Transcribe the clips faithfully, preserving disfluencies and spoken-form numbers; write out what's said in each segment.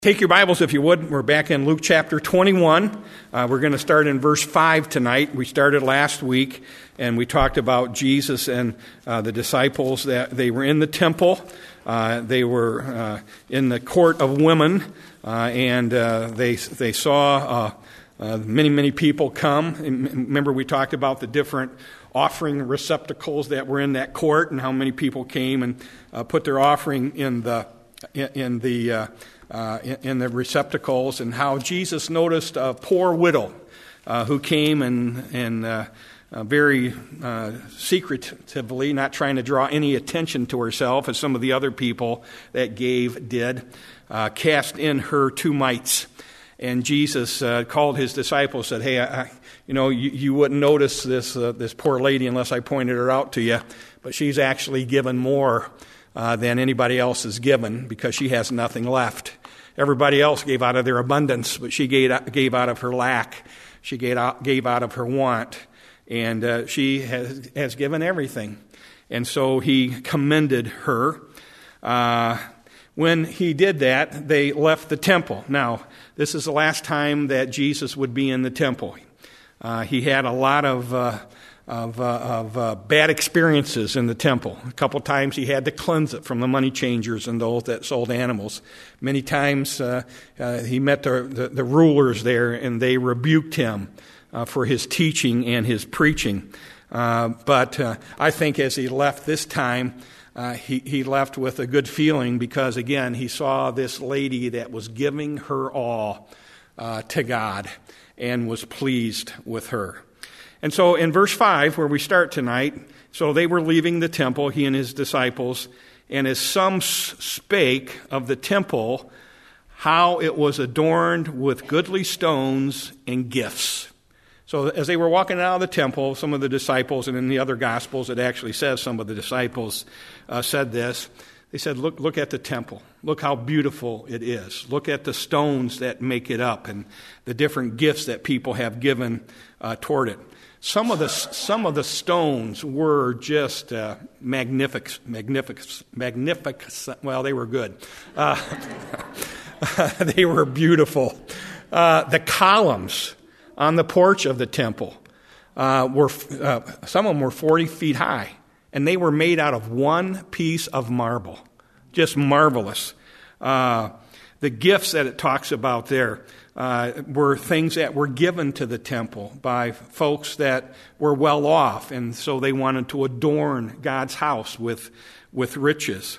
Take your Bibles, if you would. We're back in Luke chapter twenty-one. Uh, we're going to start in verse five tonight. We started last week, and we talked about Jesus and uh, the disciples. That they were in the temple. Uh, they were uh, in the court of women, uh, and uh, they they saw uh, uh, many, many people come. And remember, we talked about the different offering receptacles that were in that court, and how many people came and uh, put their offering in the in, in the uh, Uh, in, in the receptacles, and how Jesus noticed a poor widow uh, who came and, and uh, uh, very uh, secretively, not trying to draw any attention to herself, as some of the other people that gave did, uh, cast in her two mites. And Jesus uh, called his disciples, said, "Hey, I, you know, you, you wouldn't notice this uh, this poor lady unless I pointed her out to you, but she's actually given more uh, than anybody else has given because she has nothing left." Everybody else gave out of their abundance, but she gave, gave out of her lack. She gave out, gave out of her want. And uh, she has, has given everything. And so he commended her. Uh, when he did that, they left the temple. Now, this is the last time that Jesus would be in the temple. Uh, he had a lot of... Uh, of, uh, of uh, bad experiences in the temple. A couple times he had to cleanse it from the money changers and those that sold animals. Many times uh, uh, he met the, the, the rulers there, and they rebuked him uh, for his teaching and his preaching. Uh, but uh, I think as he left this time, uh, he, he left with a good feeling because, again, he saw this lady that was giving her all uh, to God and was pleased with her. And so in verse five, where we start tonight, so they were leaving the temple, he and his disciples, and as some spake of the temple, how it was adorned with goodly stones and gifts. So as they were walking out of the temple, some of the disciples, and in the other Gospels it actually says some of the disciples uh, said this. They said, look, look at the temple. Look how beautiful it is. Look at the stones that make it up and the different gifts that people have given uh, toward it. Some of the some of the stones were just uh, magnificent, magnificent, magnificent. Well, they were good. Uh, they were beautiful. Uh, the columns on the porch of the temple uh, were uh, some of them were forty feet high, and they were made out of one piece of marble. Just marvelous. Uh, the gifts that it talks about there. Uh, were things that were given to the temple by folks that were well off, and so they wanted to adorn God's house with with riches.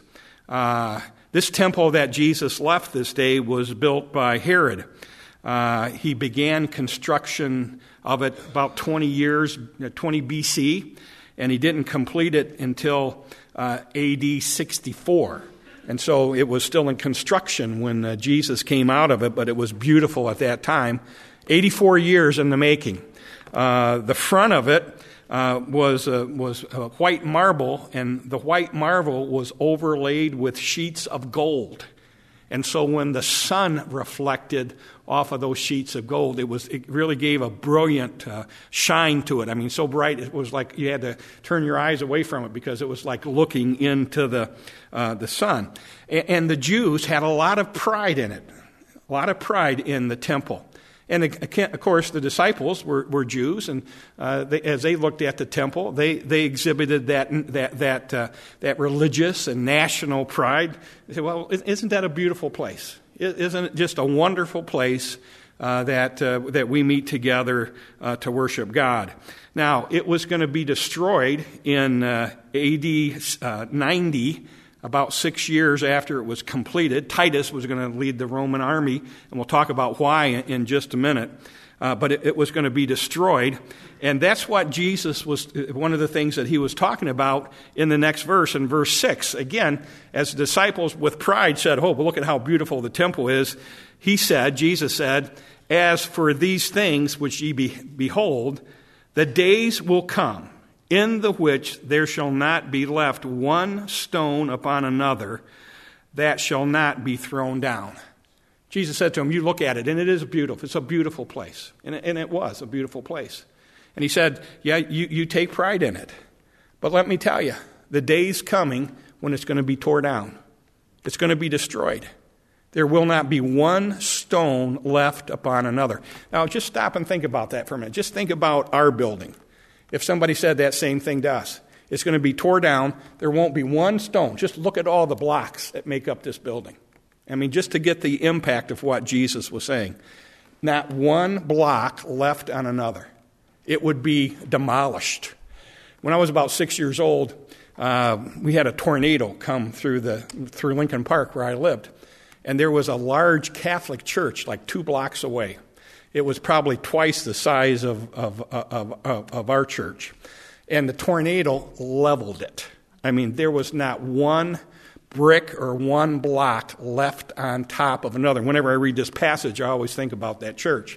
Uh, this temple that Jesus left this day was built by Herod. Uh, he began construction of it about twenty years, twenty B C, and he didn't complete it until uh, A D sixty-four. And so it was still in construction when uh, Jesus came out of it, but it was beautiful at that time. eighty-four years in the making. Uh, the front of it uh, was uh, was uh, white marble, and the white marble was overlaid with sheets of gold. And so when the sun reflected off of those sheets of gold, it was it really gave a brilliant uh, shine to it. I mean, so bright it was like you had to turn your eyes away from it because it was like looking into the uh, the sun. And, and the Jews had a lot of pride in it, a lot of pride in the temple. And of course, the disciples were, were Jews, and uh, they, as they looked at the temple, they, they exhibited that that that uh, that religious and national pride. They said, "Well, isn't that a beautiful place? Isn't it just a wonderful place uh, that uh, that we meet together uh, to worship God?" Now, it was going to be destroyed in uh, A D ninety. About six years after it was completed. Titus was going to lead the Roman army, and we'll talk about why in just a minute. Uh, but it, it was going to be destroyed. And that's what Jesus was, one of the things that he was talking about in the next verse, in verse six. Again, as the disciples with pride said, "Oh, but look at how beautiful the temple is." He said, Jesus said, "As for these things which ye be, behold, the days will come, in the which there shall not be left one stone upon another that shall not be thrown down." Jesus said to him, "You look at it, and it is beautiful. It's a beautiful place." And it, and it was a beautiful place. And he said, "Yeah, you, you take pride in it. But let me tell you, the day's coming when it's going to be torn down. It's going to be destroyed. There will not be one stone left upon another. Now, just stop and think about that for a minute. Just think about our building. If somebody said that same thing to us, it's going to be tore down. There won't be one stone. Just look at all the blocks that make up this building. I mean, just to get the impact of what Jesus was saying. Not one block left on another. It would be demolished. When I was about six years old, uh, we had a tornado come through the through Lincoln Park where I lived. And there was a large Catholic church like two blocks away. It was probably twice the size of, of, of, of, of our church. And the tornado leveled it. I mean, there was not one brick or one block left on top of another. Whenever I read this passage, I always think about that church.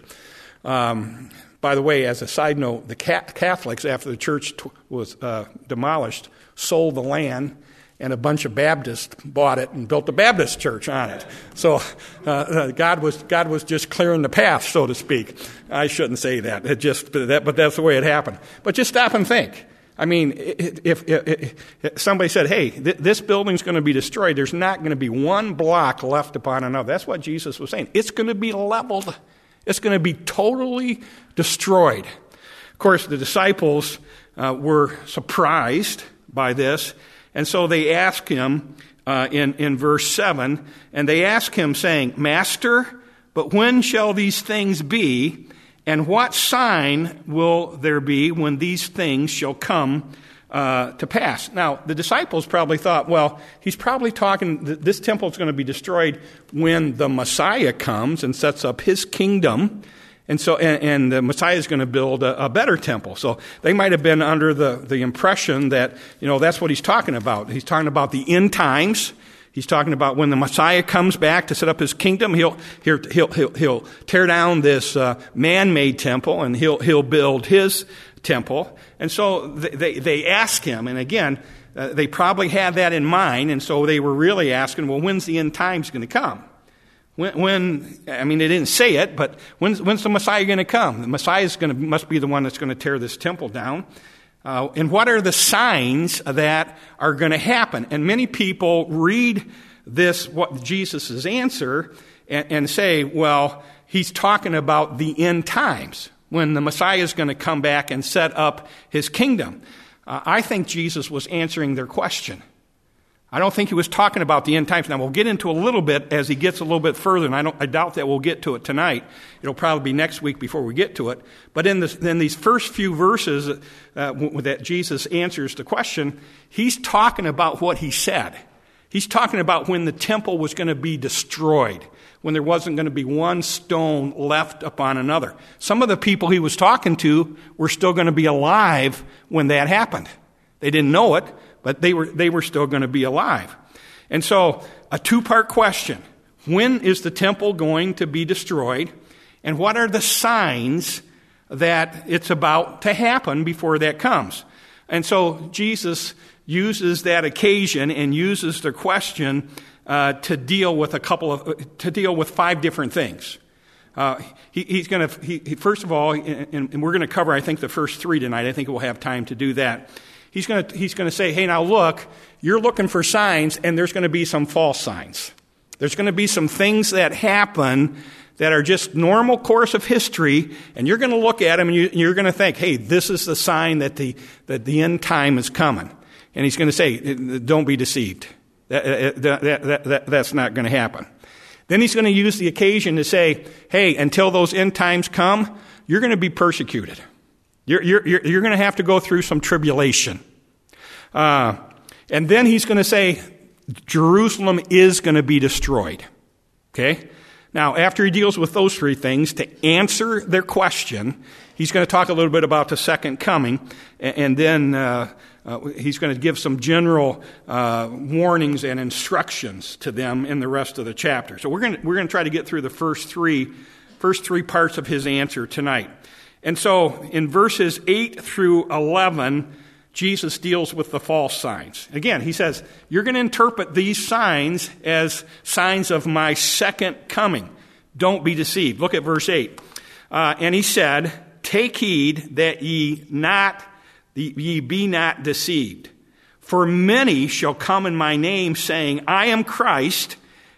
Um, by the way, as a side note, the Catholics, after the church t- was uh, demolished, sold the land, and a bunch of Baptists bought it and built a Baptist church on it. So uh, uh, God was God was just clearing the path, so to speak. I shouldn't say that. It just but, that, but that's the way it happened. But just stop and think. I mean, if, if, if, if somebody said, hey, th- this building's going to be destroyed, there's not going to be one block left upon another. That's what Jesus was saying. It's going to be leveled. It's going to be totally destroyed. Of course, the disciples uh, were surprised by this. And so they ask him uh, in, in verse seven, and they ask him saying, Master, but when shall these things be? And what sign will there be when these things shall come uh, to pass? Now, the disciples probably thought, well, he's probably talking, this temple is going to be destroyed when the Messiah comes and sets up his kingdom. And so, and, and the Messiah is going to build a, a better temple. So they might have been under the, the impression that, you know, that's what he's talking about. He's talking about the end times. He's talking about when the Messiah comes back to set up his kingdom, he'll he'll he'll he'll, he'll tear down this uh, man-made temple and he'll he'll build his temple. And so they they, they ask him, and again, uh, they probably had that in mind, and so they were really asking, well, when's the end times going to come? When, when, I mean, they didn't say it, but when's, when's the Messiah going to come? The Messiah is going to, must be the one that's going to tear this temple down. Uh, and what are the signs that are going to happen? And many people read this, what Jesus' answer, and, and say, well, he's talking about the end times, when the Messiah is going to come back and set up his kingdom. Uh, I think Jesus was answering their question. I don't think he was talking about the end times. Now, we'll get into a little bit as he gets a little bit further, and I, don't, I doubt that we'll get to it tonight. It'll probably be next week before we get to it. But in, this, in these first few verses uh, that Jesus answers the question, he's talking about what he said. He's talking about when the temple was going to be destroyed, when there wasn't going to be one stone left upon another. Some of the people he was talking to were still going to be alive when that happened. They didn't know it, but they were they were still going to be alive. And so, a two-part question. When is the temple going to be destroyed? And what are the signs that it's about to happen before that comes? And so, Jesus uses that occasion and uses the question uh, to deal with a couple of, to deal with five different things. Uh, he, he's going to, he, he, first of all, and, and we're going to cover, I think, the first three tonight. I think we'll have time to do that. He's going to, he's going to say, hey, now look, you're looking for signs, and there's going to be some false signs. There's going to be some things that happen that are just normal course of history, and you're going to look at them, and you, you're going to think, hey, this is the sign that the, that the end time is coming. And he's going to say, don't be deceived. That, that, that, that, that's not going to happen. Then he's going to use the occasion to say, hey, until those end times come, you're going to be persecuted. You're, you're, you're going to have to go through some tribulation. Uh, and then he's going to say, Jerusalem is going to be destroyed. Okay? Now, after he deals with those three things, to answer their question, he's going to talk a little bit about the second coming, and, and then uh, uh, he's going to give some general uh, warnings and instructions to them in the rest of the chapter. So we're going to, we're going to try to get through the first three, first three parts of his answer tonight. And so in verses eight through eleven, Jesus deals with the false signs. Again, he says, you're going to interpret these signs as signs of my second coming. Don't be deceived. Look at verse eight. Uh, and he said, take heed that ye not ye be not deceived. For many shall come in my name, saying, I am Christ,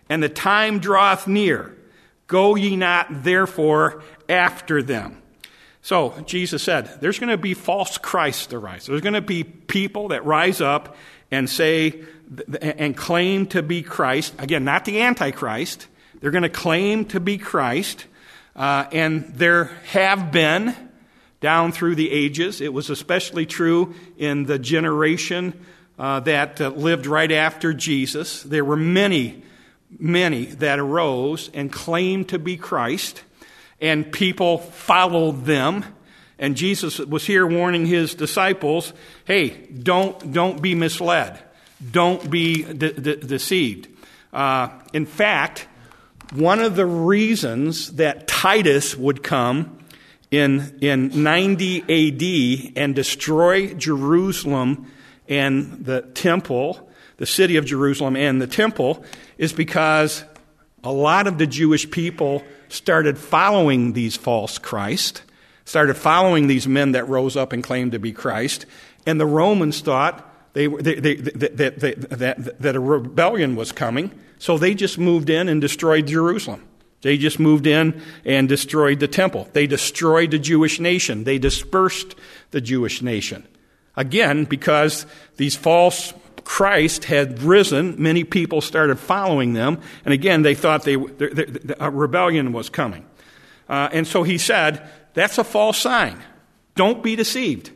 and the time draweth near. Go ye not therefore after them. So Jesus said, there's going to be false Christs arise. There's going to be people that rise up and say and claim to be Christ. Again, not the Antichrist. They're going to claim to be Christ. Uh, and there have been down through the ages. It was especially true in the generation uh, that uh, lived right after Jesus. There were many, many that arose and claimed to be Christ, and people followed them. And Jesus was here warning his disciples, hey, don't, don't be misled. Don't be de- de- deceived. Uh, in fact, one of the reasons that Titus would come in, in ninety A D and destroy Jerusalem and the temple, the city of Jerusalem and the temple, is because a lot of the Jewish people started following these false Christ, started following these men that rose up and claimed to be Christ, and the Romans thought they, they, they, that, that, that, that a rebellion was coming, so they just moved in and destroyed Jerusalem. They just moved in and destroyed the temple. They destroyed the Jewish nation. They dispersed the Jewish nation. Again, because these false Christ had risen, many people started following them, and again, they thought they, they, they, a rebellion was coming. Uh, and so he said, that's a false sign. Don't be deceived.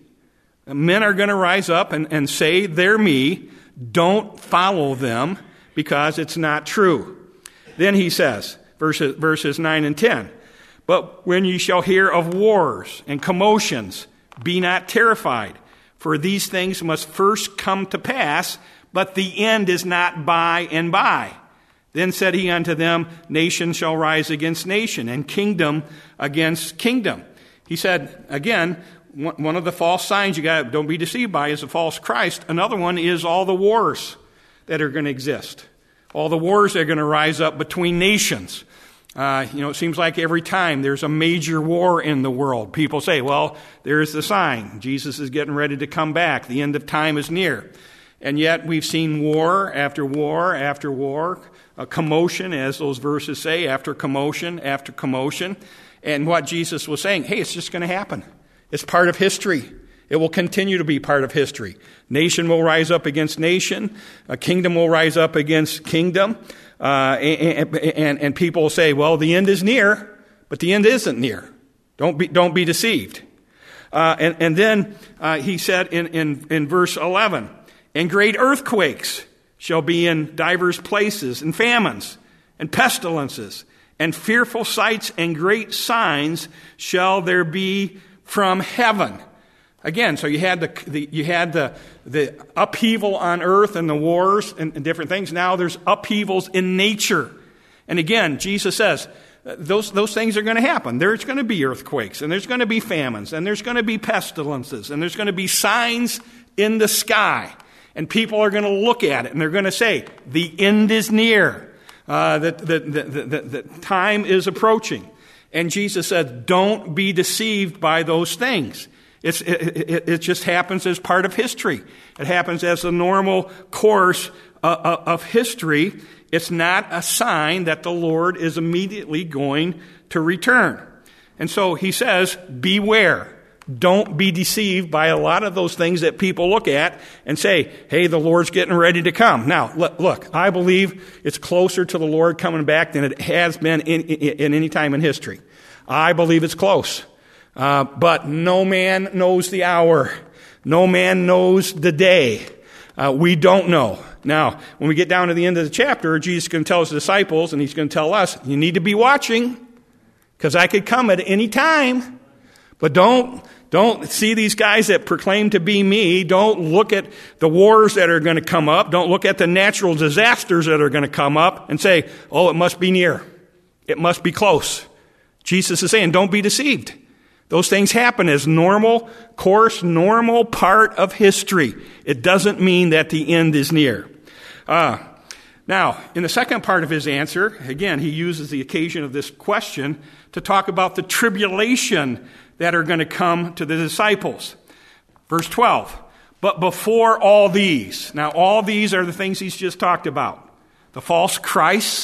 Men are going to rise up and, and say they're me. Don't follow them because it's not true. Then he says, verses, verses nine and ten, but when ye shall hear of wars and commotions, be not terrified. For these things must first come to pass, but the end is not by and by. Then said he unto them, nation shall rise against nation, and kingdom against kingdom. He said, again, one of the false signs you got, don't be deceived by, is a false Christ. Another one is all the wars that are going to exist. All the wars that are going to rise up between nations. Uh, you know, it seems like every time there's a major war in the world, people say, well, there's the sign. Jesus is getting ready to come back. The end of time is near. And yet we've seen war after war after war, a commotion, as those verses say, after commotion after commotion. And what Jesus was saying, hey, it's just going to happen. It's part of history. It will continue to be part of history. Nation will rise up against nation. A kingdom will rise up against kingdom. Uh, and, and, and people will say, well, the end is near, but the end isn't near. Don't be, don't be deceived. Uh, and, and then uh, he said in, in, in verse eleven, and great earthquakes shall be in divers places, and famines, and pestilences, and fearful sights, and great signs shall there be from heaven. Again, so you had the, the you had the the upheaval on earth and the wars and, and different things. Now there's upheavals in nature. And again, Jesus says those those things are going to happen. There's going to be earthquakes, and there's going to be famines, and there's going to be pestilences, and there's going to be signs in the sky. And people are going to look at it, and they're going to say, the end is near. Uh, that the, the, the, the, the time is approaching. And Jesus said, don't be deceived by those things. It's, it, it, it just happens as part of history. It happens as a normal course uh, of history. It's not a sign that the Lord is immediately going to return. And so he says, beware. Don't be deceived by a lot of those things that people look at and say, hey, the Lord's getting ready to come. Now, look, I believe it's closer to the Lord coming back than it has been in, in, in any time in history. I believe it's close. Uh, but no man knows the hour. No man knows the day. Uh, we don't know. Now, when we get down to the end of the chapter, Jesus is going to tell his disciples, and he's going to tell us, you need to be watching, because I could come at any time. But don't, don't see these guys that proclaim to be me. Don't look at the wars that are going to come up. Don't look at the natural disasters that are going to come up and say, oh, it must be near. It must be close. Jesus is saying, don't be deceived. Those things happen as normal course, normal part of history. It doesn't mean that the end is near. Uh, now, in the second part of his answer, again, he uses the occasion of this question to talk about the tribulation that are going to come to the disciples. Verse twelve, but before all these, now all these are the things he's just talked about. The false Christ,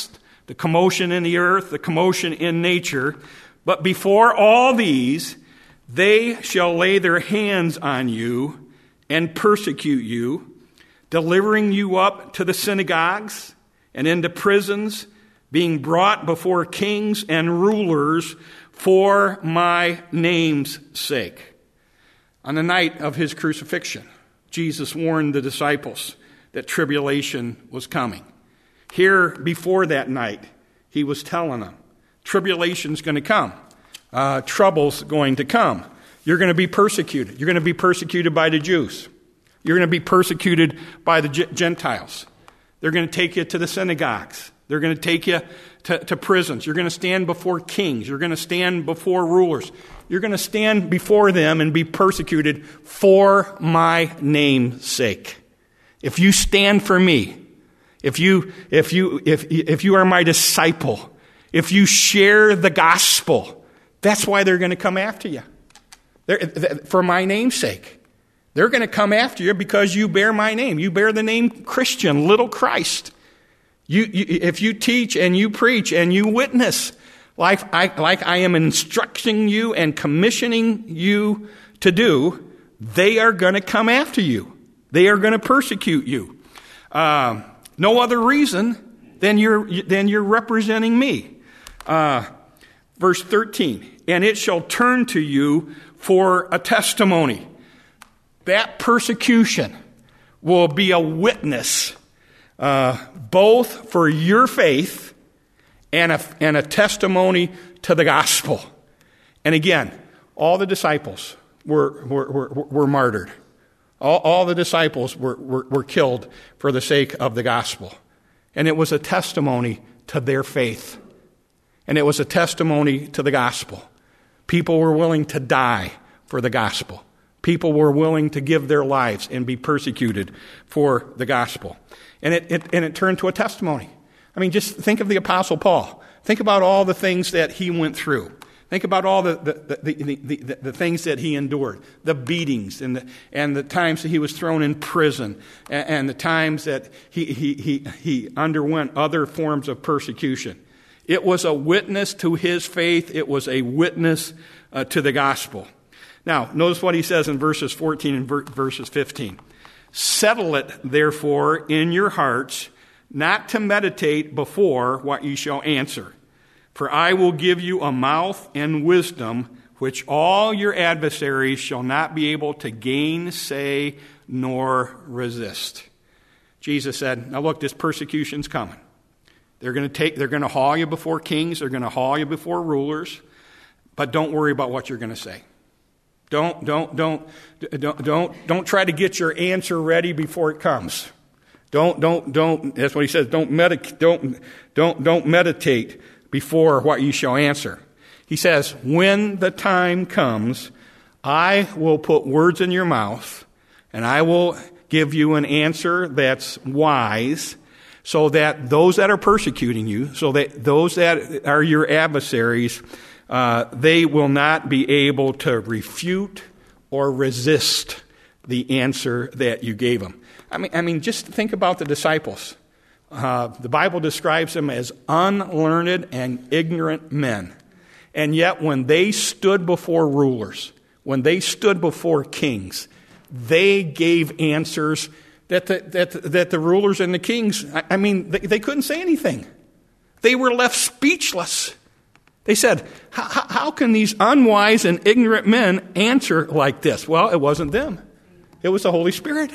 the commotion in the earth, the commotion in nature. But before all these, they shall lay their hands on you and persecute you, delivering you up to the synagogues and into prisons, being brought before kings and rulers for my name's sake. On the night of his crucifixion, Jesus warned the disciples that tribulation was coming. Here, before that night, he was telling them, tribulation's going to come. Uh, trouble's going to come. You're going to be persecuted. You're going to be persecuted by the Jews. You're going to be persecuted by the Gentiles. They're going to take you to the synagogues. They're going to take you to, to prisons. You're going to stand before kings. You're going to stand before rulers. You're going to stand before them and be persecuted for my name's sake. If you stand for me, if you if you if if you are my disciple, if you share the gospel, that's why they're going to come after you. They're, for my name's sake. They're going to come after you because you bear my name. You bear the name Christian, little Christ. You, you, if you teach and you preach and you witness like I, like I am instructing you and commissioning you to do, they are going to come after you. They are going to persecute you. Uh, no other reason than you're, than you're representing me. Uh, verse thirteen, and it shall turn to you for a testimony. That persecution will be a witness Uh, both for your faith and a, and a testimony to the gospel. And again, all the disciples were were, were, were martyred. All, all the disciples were, were, were killed for the sake of the gospel. And it was a testimony to their faith. And it was a testimony to the gospel. People were willing to die for the gospel. People were willing to give their lives and be persecuted for the gospel. And it, it and it turned to a testimony. I mean, just think of the Apostle Paul. Think about all the things that he went through. Think about all the the, the, the, the, the, the things that he endured, the beatings and the and the times that he was thrown in prison, and, and the times that he, he he he underwent other forms of persecution. It was a witness to his faith. It was a witness uh, to the gospel. Now, notice what he says in verses fourteen and ver- verses fifteen. Settle it, therefore, in your hearts, not to meditate before what ye shall answer. For I will give you a mouth and wisdom, which all your adversaries shall not be able to gainsay nor resist. Jesus said, now look, this persecution's coming. They're going to take, they're going to haul you before kings, they're going to haul you before rulers, but don't worry about what you're going to say. Don't, don't, don't, don't, don't, don't try to get your answer ready before it comes. Don't, don't, don't, that's what he says, don't meditate, don't, don't, don't meditate before what you shall answer. He says, when the time comes, I will put words in your mouth, and I will give you an answer that's wise, so that those that are persecuting you, so that those that are your adversaries, Uh, they will not be able to refute or resist the answer that you gave them. I mean, I mean, just think about the disciples. Uh, the Bible describes them as unlearned and ignorant men. And yet when they stood before rulers, when they stood before kings, they gave answers that the, that, that the rulers and the kings, I, I mean, they, they couldn't say anything. They were left speechless. They said, how can these unwise and ignorant men answer like this? Well, it wasn't them. It was the Holy Spirit.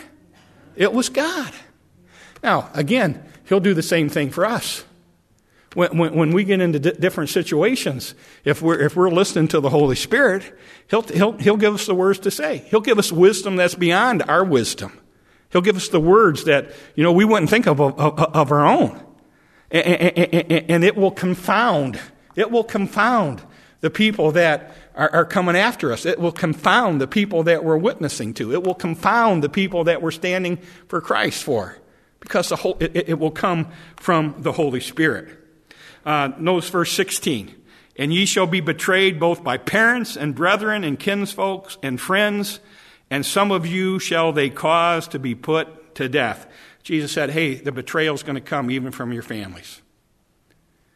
It was God. Now, again, he'll do the same thing for us. When, when, when we get into di- different situations, if we're, if we're listening to the Holy Spirit, he'll, he'll, he'll give us the words to say. He'll give us wisdom that's beyond our wisdom. He'll give us the words that, you know, we wouldn't think of of, of our own. And, and, and it will confound It will confound the people that are, are coming after us. It will confound the people that we're witnessing to. It will confound the people that we're standing for Christ for, because the whole, it, it will come from the Holy Spirit. Uh, notice verse sixteen. And ye shall be betrayed both by parents and brethren and kinsfolks and friends, and some of you shall they cause to be put to death. Jesus said, hey, the betrayal is going to come even from your families.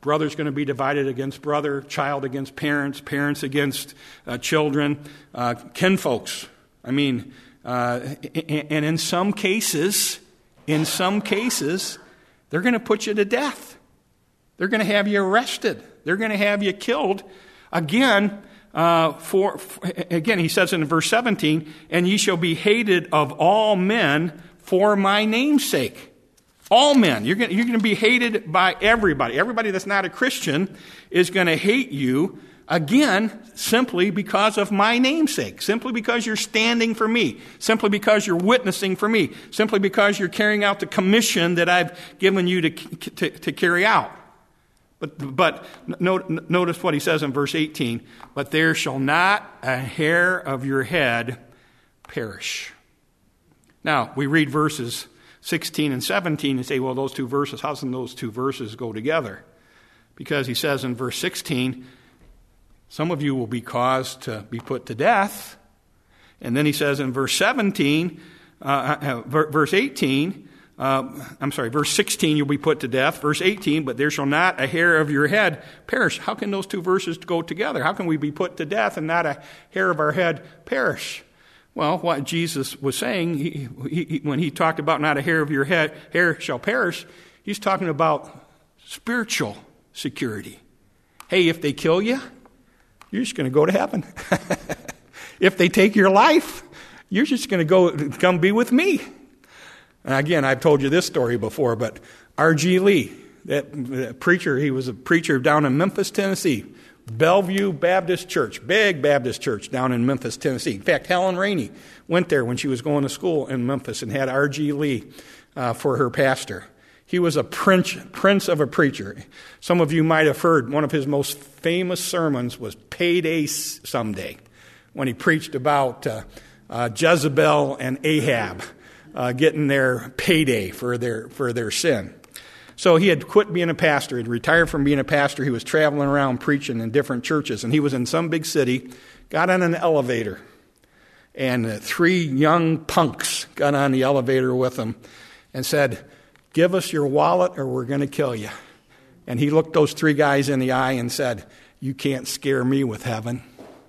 Brother's going to be divided against brother, child against parents, parents against uh, children, uh, kinfolks. I mean, uh, and in some cases, in some cases, they're going to put you to death. They're going to have you arrested. They're going to have you killed. Again, uh, for, for again, he says in verse seventeen, and ye shall be hated of all men for my name's sake. All men. You're going, you're going to be hated by everybody. Everybody that's not a Christian is going to hate you, again, simply because of my name's sake. Simply because you're standing for me. Simply because you're witnessing for me. Simply because you're carrying out the commission that I've given you to, to, to carry out. But, but note, notice what he says in verse eighteen. But there shall not a hair of your head perish. Now, we read verses sixteen and seventeen and say, well, those two verses, how can those two verses go together? Because he says in verse sixteen, some of you will be caused to be put to death. And then he says in verse seventeen, uh, uh, verse eighteen, uh, I'm sorry, verse sixteen, you'll be put to death. Verse eighteen, but there shall not a hair of your head perish. How can those two verses go together? How can we be put to death and not a hair of our head perish? Well, what Jesus was saying, he, he, when he talked about not a hair of your head, hair shall perish, he's talking about spiritual security. Hey, if they kill you, you're just going to go to heaven. If they take your life, you're just going to go come be with me. And again, I've told you this story before, but R G Lee, that, that preacher, he was a preacher down in Memphis, Tennessee. Bellevue Baptist Church, big Baptist church down in Memphis, Tennessee. In fact, Helen Rainey went there when she was going to school in Memphis and had R G Lee uh, for her pastor. He was a prince, prince of a preacher. Some of you might have heard one of his most famous sermons was Payday Someday, when he preached about uh, uh, Jezebel and Ahab uh, getting their payday for their for their sin. So he had quit being a pastor. He'd retired from being a pastor. He was traveling around preaching in different churches. And he was in some big city, got on an elevator. And uh, three young punks got on the elevator with him and said, give us your wallet or we're going to kill you. And he looked those three guys in the eye and said, you can't scare me with heaven.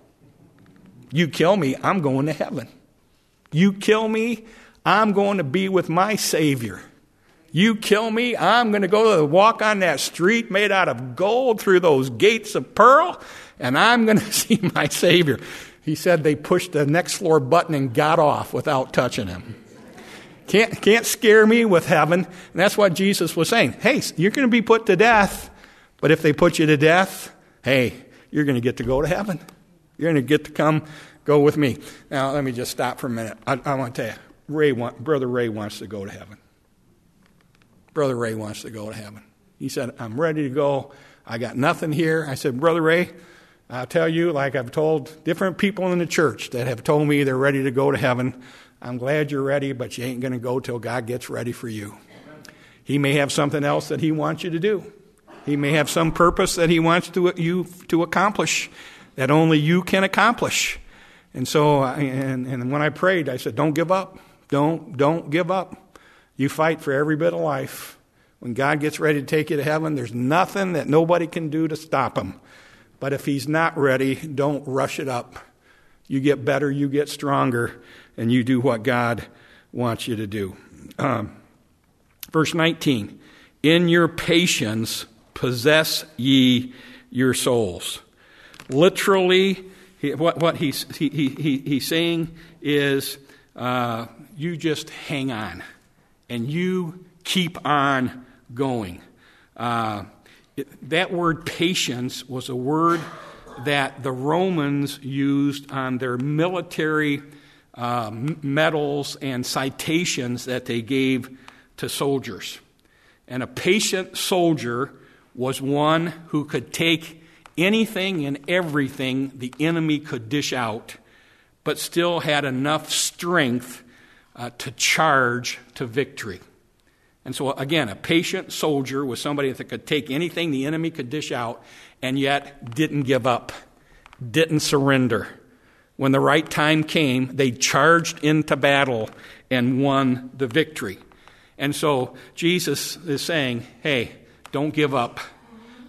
You kill me, I'm going to heaven. You kill me, I'm going to be with my Savior. You kill me, I'm going to go to walk on that street made out of gold through those gates of pearl, and I'm going to see my Savior. He said they pushed the next floor button and got off without touching him. Can't, can't scare me with heaven. And that's what Jesus was saying. Hey, you're going to be put to death, but if they put you to death, hey, you're going to get to go to heaven. You're going to get to come go with me. Now, let me just stop for a minute. I, I want to tell you, Ray want, Brother Ray wants to go to heaven. Brother Ray wants to go to heaven. He said, I'm ready to go. I got nothing here. I said, Brother Ray, I'll tell you, like I've told different people in the church that have told me they're ready to go to heaven, I'm glad you're ready, but you ain't going to go till God gets ready for you. He may have something else that he wants you to do. He may have some purpose that he wants to, you to accomplish that only you can accomplish. And so, and, and when I prayed, I said, don't give up. Don't, don't give up. You fight for every bit of life. When God gets ready to take you to heaven, there's nothing that nobody can do to stop him. But if he's not ready, don't rush it up. You get better, you get stronger, and you do what God wants you to do. Um, verse nineteen, in your patience possess ye your souls. Literally, he, what, what he's, he, he, he's saying is, uh, you just hang on. And you keep on going. Uh, it, that word patience was a word that the Romans used on their military uh, medals and citations that they gave to soldiers. And a patient soldier was one who could take anything and everything the enemy could dish out, but still had enough strength Uh, to charge to victory. And so, again, a patient soldier was somebody that could take anything the enemy could dish out and yet didn't give up, didn't surrender. When the right time came, they charged into battle and won the victory. And so Jesus is saying, hey, don't give up.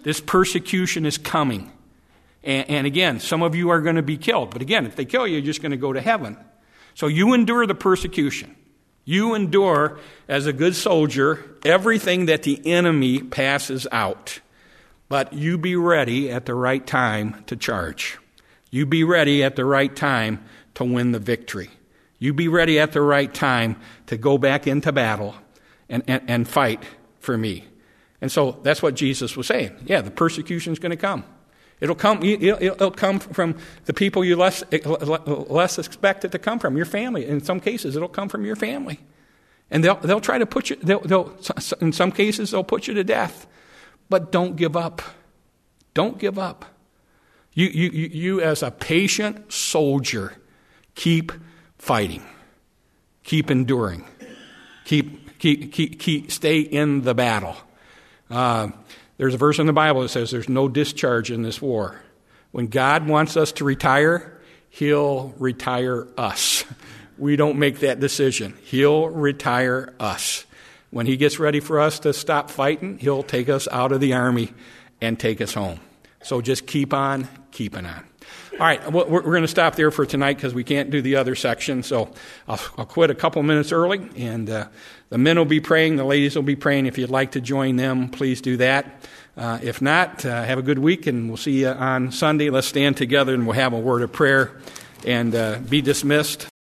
This persecution is coming. And, and again, some of you are going to be killed. But again, if they kill you, you're just going to go to heaven. So you endure the persecution. You endure, as a good soldier, everything that the enemy passes out. But you be ready at the right time to charge. You be ready at the right time to win the victory. You be ready at the right time to go back into battle and, and, and fight for me. And so that's what Jesus was saying. Yeah, the persecution is going to come. It'll come. It'll, it'll come from the people you less less expect it to come from. Your family. In some cases, it'll come from your family, and they'll they'll try to put you. They'll, they'll in some cases they'll put you to death, but don't give up. Don't give up. You you you, you as a patient soldier, keep fighting, keep enduring, keep keep keep keep stay in the battle. Uh, There's a verse in the Bible that says there's no discharge in this war. When God wants us to retire, He'll retire us. We don't make that decision. He'll retire us. When He gets ready for us to stop fighting, He'll take us out of the army and take us home. So just keep on keeping on. All right, we're going to stop there for tonight because we can't do the other section. So I'll, I'll quit a couple minutes early, and uh, the men will be praying, the ladies will be praying. If you'd like to join them, please do that. Uh, if not, uh, have a good week, and we'll see you on Sunday. Let's stand together, and we'll have a word of prayer and uh, be dismissed.